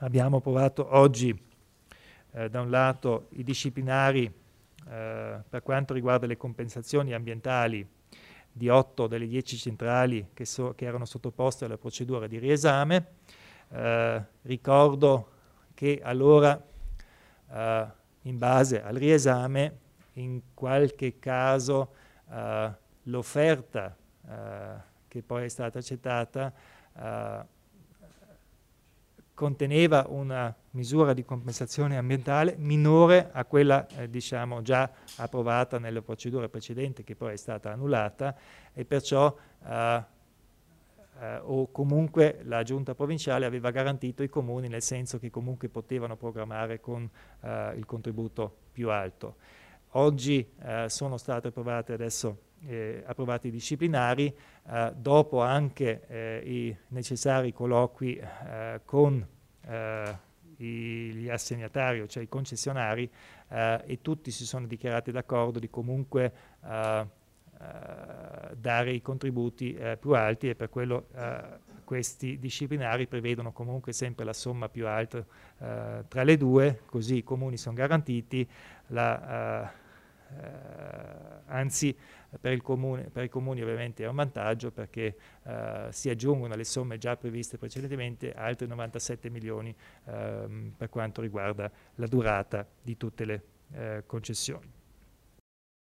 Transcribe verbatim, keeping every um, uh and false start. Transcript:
abbiamo approvato oggi eh, da un lato i disciplinari eh, per quanto riguarda le compensazioni ambientali di otto delle dieci centrali che, so, che erano sottoposte alla procedura di riesame. Eh, ricordo che allora, eh, in base al riesame, in qualche caso eh, l'offerta eh, che poi è stata accettata eh, conteneva una misura di compensazione ambientale minore a quella eh, diciamo già approvata nelle procedure precedenti, che poi è stata annullata, e perciò eh, eh, o comunque la giunta provinciale aveva garantito i comuni, nel senso che comunque potevano programmare con eh, il contributo più alto. Oggi eh, sono state approvate adesso eh, approvati i disciplinari, eh, dopo anche eh, i necessari colloqui eh, con eh, i, gli assegnatari, cioè i concessionari, eh, e tutti si sono dichiarati d'accordo di comunque eh, eh, dare i contributi eh, più alti, e per quello eh, questi disciplinari prevedono comunque sempre la somma più alta eh, tra le due, così i comuni sono garantiti. La, eh, eh, anzi per, il comune, per i comuni ovviamente è un vantaggio, perché eh, si aggiungono alle somme già previste precedentemente altri novantasette milioni ehm, per quanto riguarda la durata di tutte le eh, concessioni.